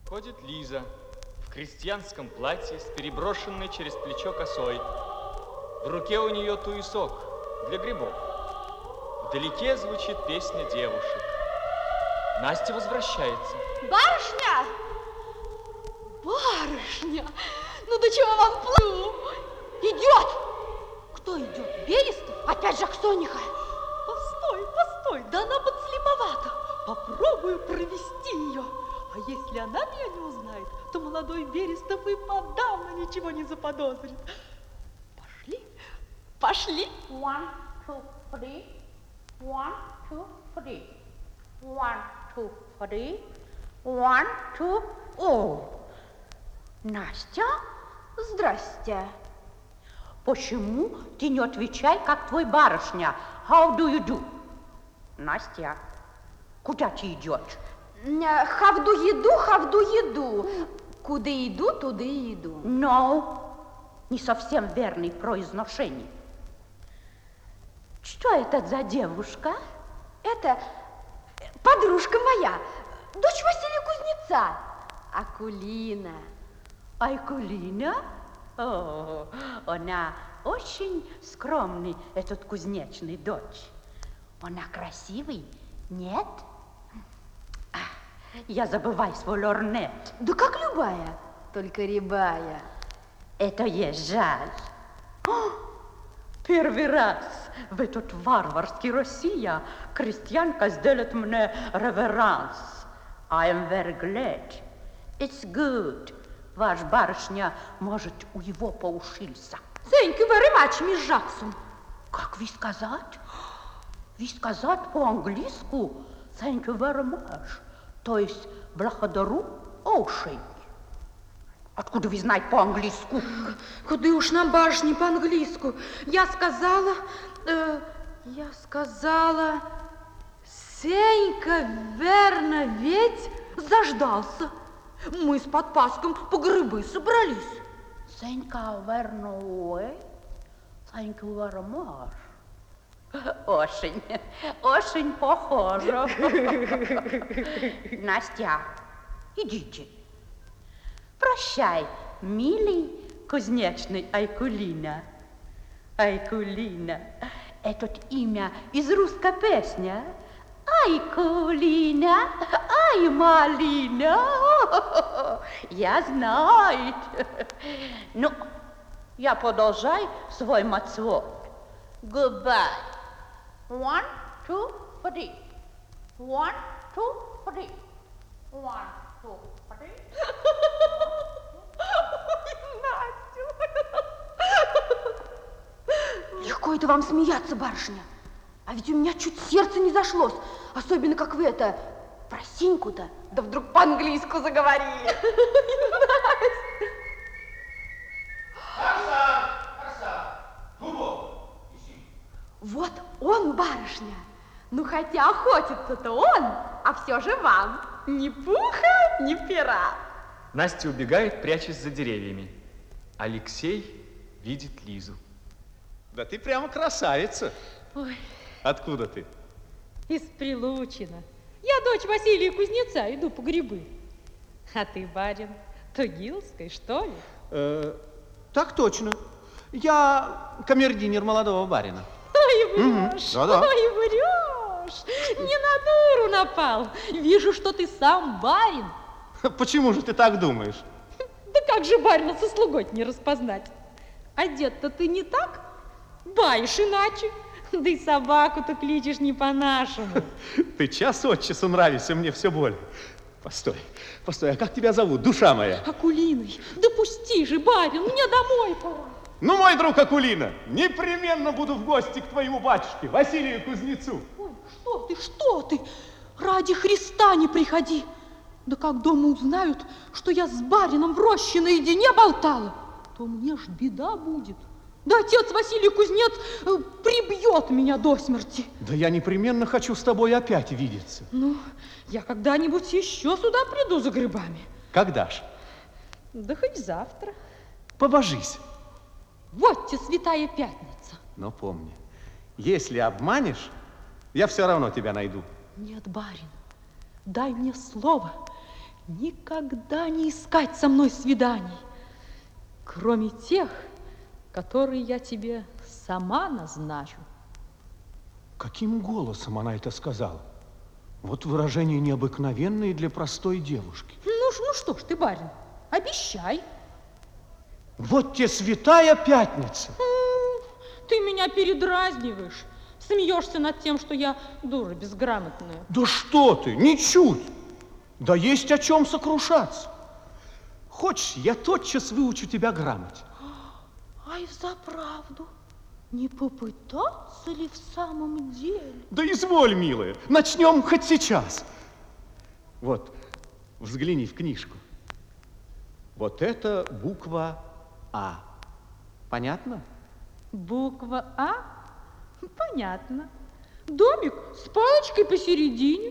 Ходит Лиза в крестьянском платье с переброшенной через плечо косой. В руке у нее туесок для грибов. Вдалеке звучит песня девушек. Настя возвращается. Барышня! Барышня! Ну до чего вам плыву? Идет! Кто идет? Берестов? Опять же Аксониха? Постой, да она подслеповата. Попробую провести ее. А если она меня не узнает, то молодой Берестов и подавно ничего не заподозрит. Пошли. 1, 2, 3. 1, 2, 3. 1, 2, 3. 1, 2. О, Настя, Здрасте. почему ты не отвечай, как твой барышня? How do you do? Настя, куда ты идешь? Хавду еду. Куда иду, туда и иду. No, не совсем верное произношение. Что это за девушка? Это подружка моя, дочь Василия Кузнеца, Акулина. Айкулина? О, она очень скромный, этот кузнечный дочь. Она красивый, нет? Я забываю свой лорнет. Да как любая, только рябая. Это есть жаль. О, первый раз в этот варварский Россия крестьянка сделает мне реверанс. I am very glad. It's good. Ваш барышня может у его поушился. Thank you very much, мисс Джексон. Как вы сказать? Вы сказать по-английски thank you very much. То есть благодарю очень. Откуда вы знаете по-английски? Куда уж нам, барышни, по-английски. Я сказала, Сенька, верно, ведь заждался. Мы с подпаском по грибы собрались. Сенька, верно, thank you very much. Очень похоже. Настя, идите. Прощай, милый кузнечный Айкулина. Айкулина, это имя из русской песни. Айкулина, ай, малина. Я знаю. Ну, я продолжаю свой мацвод. Goodbye. 1, 2, 3. 1, 2, 3. 1, 2, 3. Легко это вам смеяться, барышня. А ведь у меня чуть сердце не зашлось. Особенно, как вы это, про Сеньку-то, да вдруг по-английски заговорили. Вот он, барышня. Ну, хотя охотится-то он, а все же вам. Ни пуха, ни пера. Настя убегает, прячась за деревьями. Алексей видит Лизу. Да ты прямо красавица. Ой, Откуда ты? из Прилучина. Я дочь Василия Кузнеца, иду по грибы. А ты, барин, Тугилской, что ли? Так точно. Я камердинер молодого барина. Ой, врешь, да-да. ой, врешь. Не на дуру напал. Вижу, что ты сам барин. Почему же ты так думаешь? Да как же барина со слугой не распознать? Одет-то ты не так, баишь иначе. Да и собаку-то кличешь не по-нашему. Ты час от часу нравишься мне все более. Постой, а как тебя зовут, душа моя? Акулиной, да пусти же, барин, мне домой пора. Ну, мой друг Акулина, непременно буду в гости к твоему батюшке, Василию Кузнецу. Ой, что ты, ради Христа не приходи. Да как дома узнают, что я с барином в роще наедине болтала, то мне ж беда будет. Да отец Василий Кузнец прибьет меня до смерти. Да я непременно хочу с тобой опять видеться. Ну, я когда-нибудь еще сюда приду за грибами. Когда ж? Да хоть завтра. Побожись. Вот те святая пятница. Но помни, если обманешь, я все равно тебя найду. Нет, барин, дай мне слово. никогда не искать со мной свиданий, кроме тех, которые я тебе сама назначу. Каким голосом она это сказала? Вот выражение необыкновенное для простой девушки. Ну что ж ты, барин, обещай. Вот те святая пятница. Ты меня передразниваешь, смеешься над тем, что я дура безграмотная. Да что ты, ничуть. Да есть о чем сокрушаться. Хочешь, я тотчас выучу тебя грамоте? Ай, взаправду, не попытаться ли в самом деле? Да изволь, милая, начнем хоть сейчас. Вот, взгляни в книжку. Вот это буква А. Понятно? Буква А? Понятно. Домик с палочкой посередине.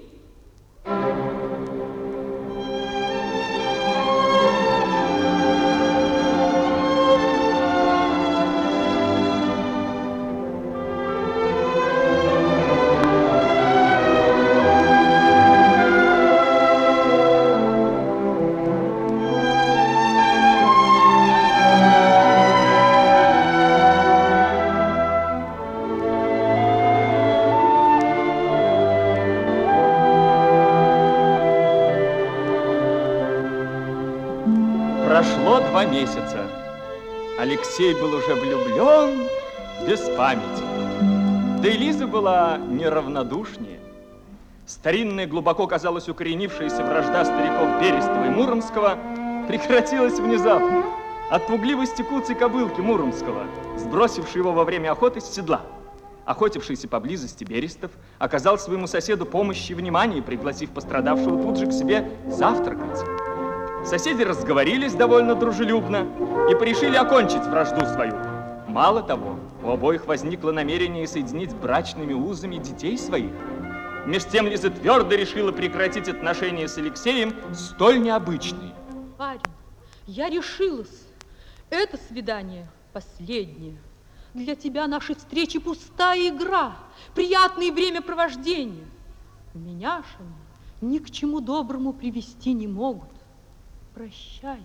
Прошло 2 месяца. Алексей был уже влюблен без памяти. Да и Лиза была неравнодушнее. Старинная, глубоко, казалось, укоренившаяся вражда стариков Берестова и Муромского прекратилась внезапно от пугливости куцей кобылки Муромского, сбросившей его во время охоты с седла. Охотившийся поблизости Берестов оказал своему соседу помощь и внимание, пригласив пострадавшего тут же к себе завтракать. Соседи разговорились довольно дружелюбно и порешили окончить вражду свою. Мало того, у обоих возникло намерение соединить брачными узами детей своих. Меж тем Лиза твердо решила прекратить отношения с Алексеем, столь необычные. Парень, я решилась. Это свидание последнее. Для тебя наши встречи пустая игра, приятное времяпровождение. Меня же они ни к чему доброму привести не могут. Прощай.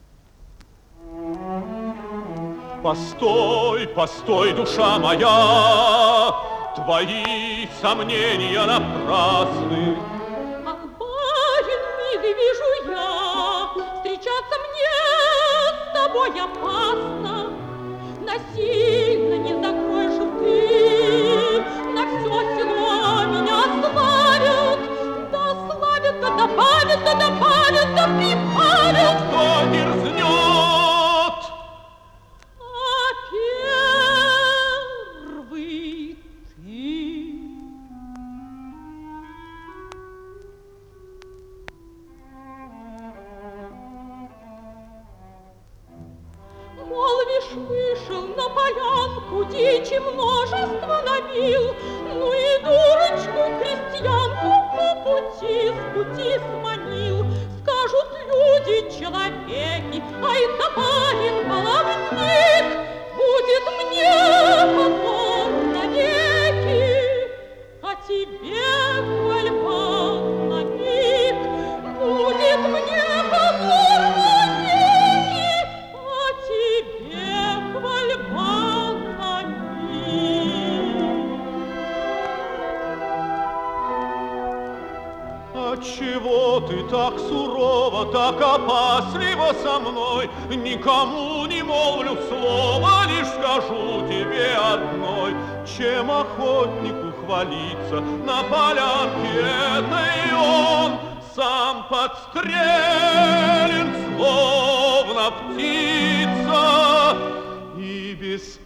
Постой, постой, душа моя, твои сомнения напрасны. Ах, барин, милый, вижу я, встречаться мне с тобой опасно. Насильно не закроешь ты, на все село меня славят. Да славят, да добавят, да добавят, да прибавят. Кто дерзнет? А первый ты. Молвишь, вышел на полянку, дичи множество ловил, ну и дурочку крестьянку с пути сманил. Скажут люди, человеки, ай да барин баловник, будет мне позор навеки, а тебе хвальба на миг. Будет мне позор навеки, а тебе хвальба на миг. Отчего ты так сурова, так опасливо со мной? Никому не молвлю слова, лишь скажу тебе одной. Чем охотнику хвалиться на полянке этой он сам подстрелен, словно птица, и без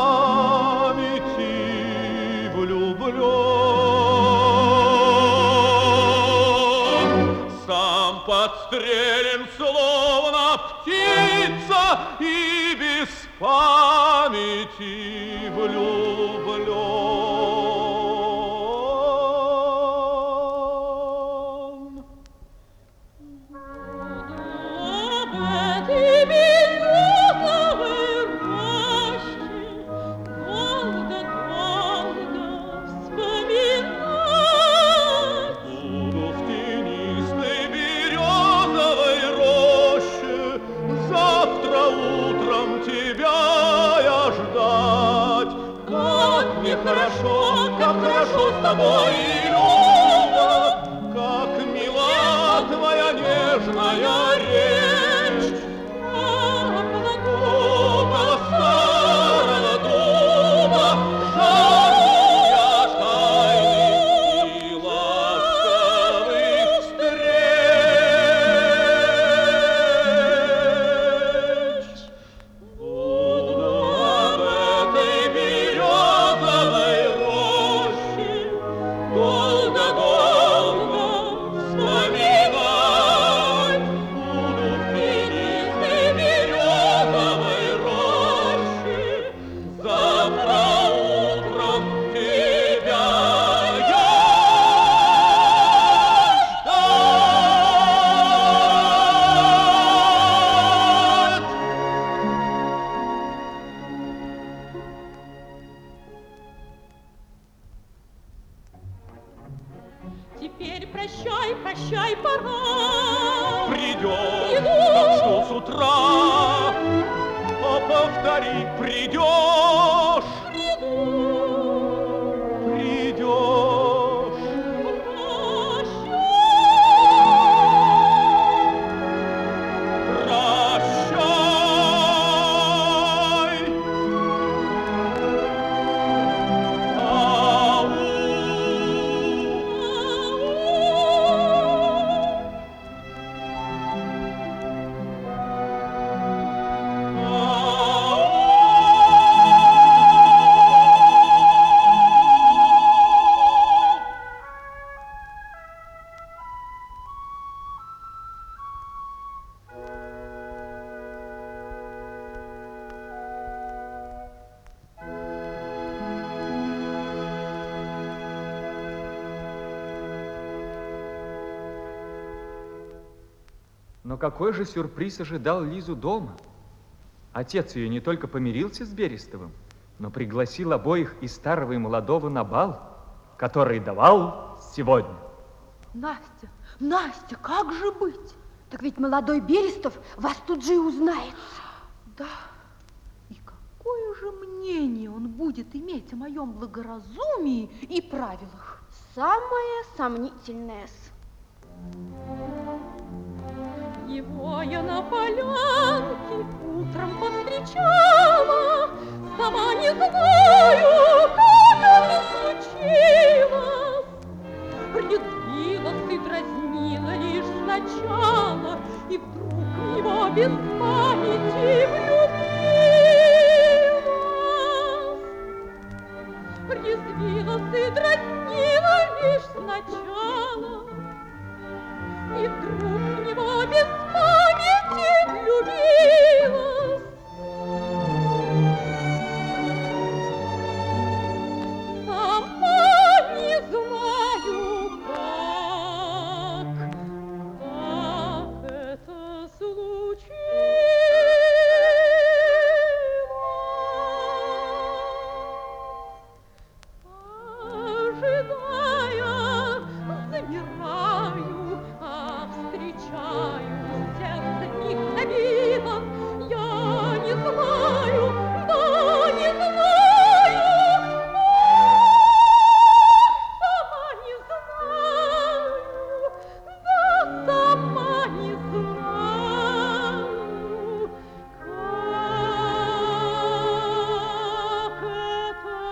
памяти влюблен. Сам подстрелен, словно птица, и без памяти влюблен. хорошо с тобой, Люба, как мила твоя нежная речь. Около старого дуба жажду я тайных и ласковых встреч. Буду об этой березовой роще долго-долго вспоминать. Буду в тенистой березовой роще завтра утром тебя я Теперь прощай, прощай, пора. Придешь, как жду с утра, а повтори, придешь, придешь. Прощай. Но какой же сюрприз ожидал Лизу дома? Отец ее не только помирился с Берестовым, но пригласил обоих, и старого, и молодого, на бал, который давал сегодня. Настя, Настя, как же быть? Так ведь молодой Берестов вас тут же и узнает. Да, и какое же мнение он будет иметь о моем благоразумии и правилах? Самое сомнительное-с. Его я на полянке утром повстречала, сама не знаю, как это случилось. Резвилась и дразнила лишь сначала, и вдруг в него без памяти влюбилась. Резвилась и дразнила лишь сначала, и вдруг в него без памяти влюбилась. Сама не знаю, как это случилось. Ожидая, замираю, встречаю, сердце вмиг забилось. Я не знаю, да не знаю, сама не знаю, да сама не знаю, как это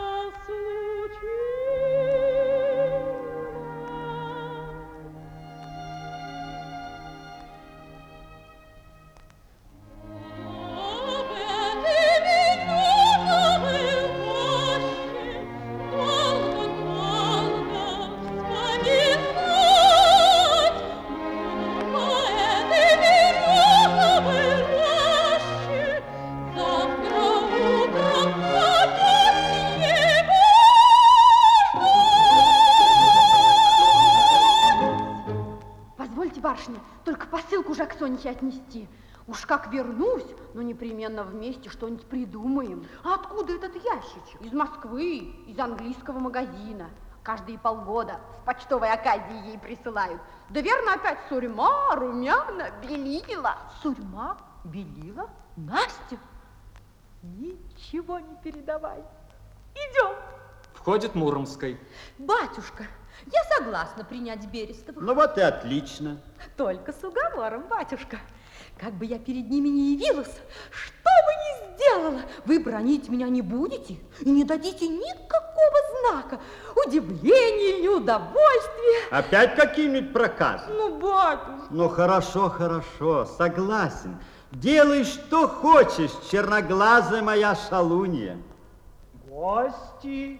Позвольте, барышня, только посылку же к Соньке отнести. Уж как вернусь, но непременно вместе что-нибудь придумаем. А откуда этот ящичек? Из Москвы, из английского магазина. Каждые полгода в почтовой оказии ей присылают. Да верно, опять сурьма, румяна, белила. Сурьма, белила, Настя, ничего не передавай. Идем. Входит Муромской. Батюшка, я согласна принять Берестовых. Ну вот и отлично. Только с уговором, батюшка. Как бы я перед ними не явилась, что бы ни сделала, вы бронить меня не будете и не дадите никакого знака, удивления или удовольствия. Опять какие-нибудь проказы? Ну, батюшка. Ну, хорошо, хорошо, согласен. Делай, что хочешь, черноглазая моя шалунья. Гости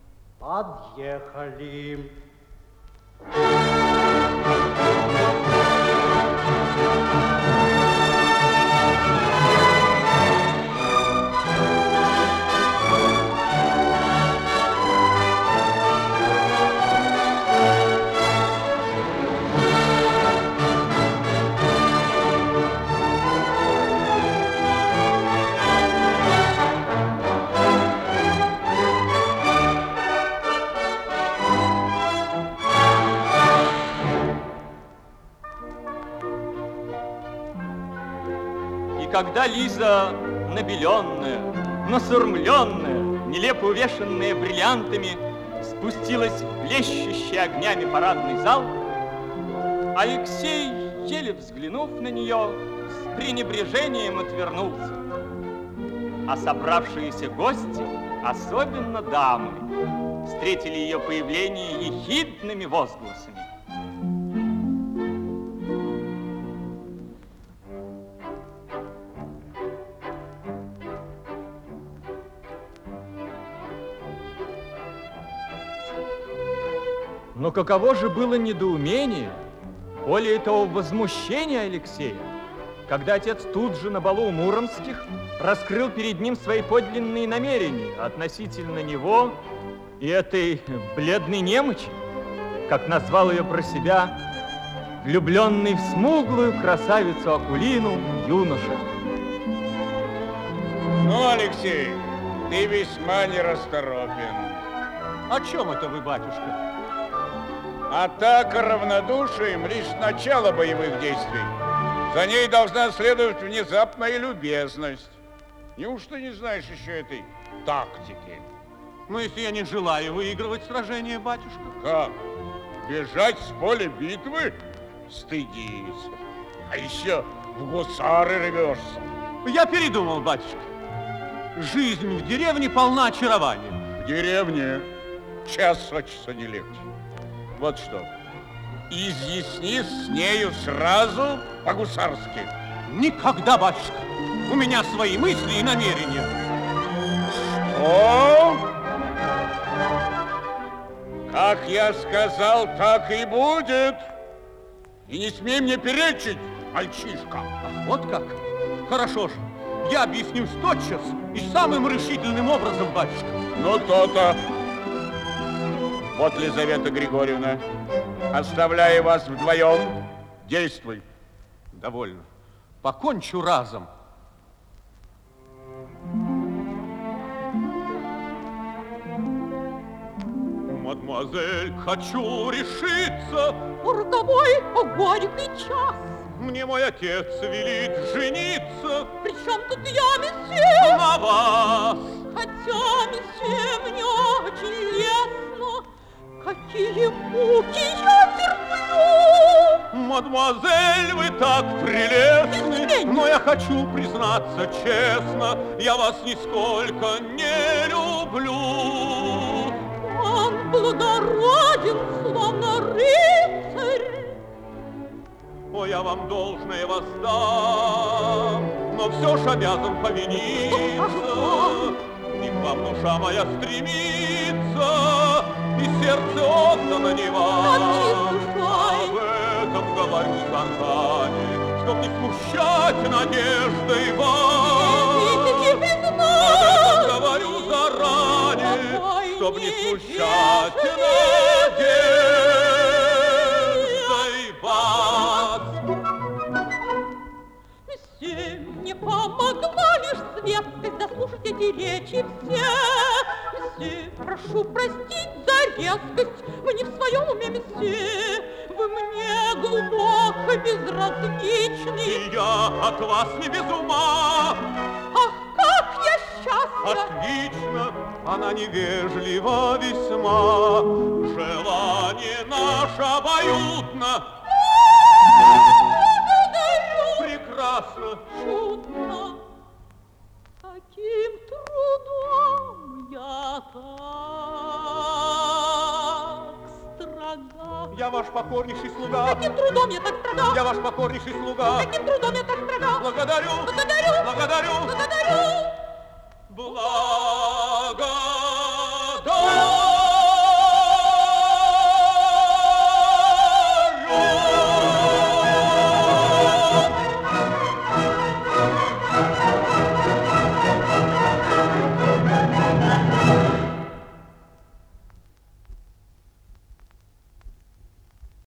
подъехали. Когда Лиза, набеленная, насурмленная, нелепо увешанная бриллиантами, спустилась в блещущий огнями парадный зал, Алексей, еле взглянув на нее, с пренебрежением отвернулся. А собравшиеся гости, особенно дамы, встретили ее появление ехидными возгласами. Но каково же было недоумение, более того, возмущение Алексея, когда отец тут же на балу у Муромских раскрыл перед ним свои подлинные намерения относительно него и этой бледной немочи, как назвал ее про себя, влюбленный в смуглую красавицу Акулину юноша. Ну, Алексей, ты весьма нерасторопен. О чем это вы, батюшка? Атака равнодушием лишь начало боевых действий. За ней должна следовать внезапная любезность. Неужто не знаешь еще этой тактики? Ну, если я не желаю выигрывать сражение, батюшка. Как? Бежать с поля битвы? Стыдись. А еще в гусары рвешься. Я передумал, батюшка. Жизнь в деревне полна очарования. В деревне час от часа не легче. Вот что, изъясни с нею сразу по-гусарски. Никогда, батюшка. У меня свои мысли и намерения. Что? Как я сказал, так и будет. И не смей мне перечить, мальчишка. Ах, вот как? Хорошо же. Я объяснюсь тотчас и самым решительным образом, батюшка. Ну, то-то. Вот, Лизавета Григорьевна, оставляю вас вдвоем. Действуй. Довольно. Покончу разом. Мадемуазель, хочу решиться. Роковой горький час. Мне мой отец велит жениться. Причем тут я, месье? На вас. Хотя, месье, мне очень лестно. Какие муки я терплю! Мадемуазель, вы так прелестны, Изменник. но я хочу признаться честно, я вас нисколько не люблю. Он благороден, словно рыцарь. О, я вам должное воздам, но все ж обязан повиниться. И к вам душа моя стремится, и сердце отдано не вам. Об этом говорю заранее, чтоб не смущать надеждой вас. Об этом говорю заранее, чтоб не смущать надеждой вас. Месье, мне помогла лишь светскость заслушать эти речи все. Месье, прошу простить за резкость, вы не в своем уме, месье. Вы мне глубоко безразличны. И я от вас не без ума. Ах, как я счастлива! Отлично, она невежлива весьма. Желание наше обоюдно. Прекрасно. Чудно, каким трудом я так строга. Я ваш покорнейший слуга. Каким трудом я так строга. Я ваш покорнейший слуга. Каким трудом я так строга. Благодарю. Благодарю. Благодарю. Благодарю. Благодарю.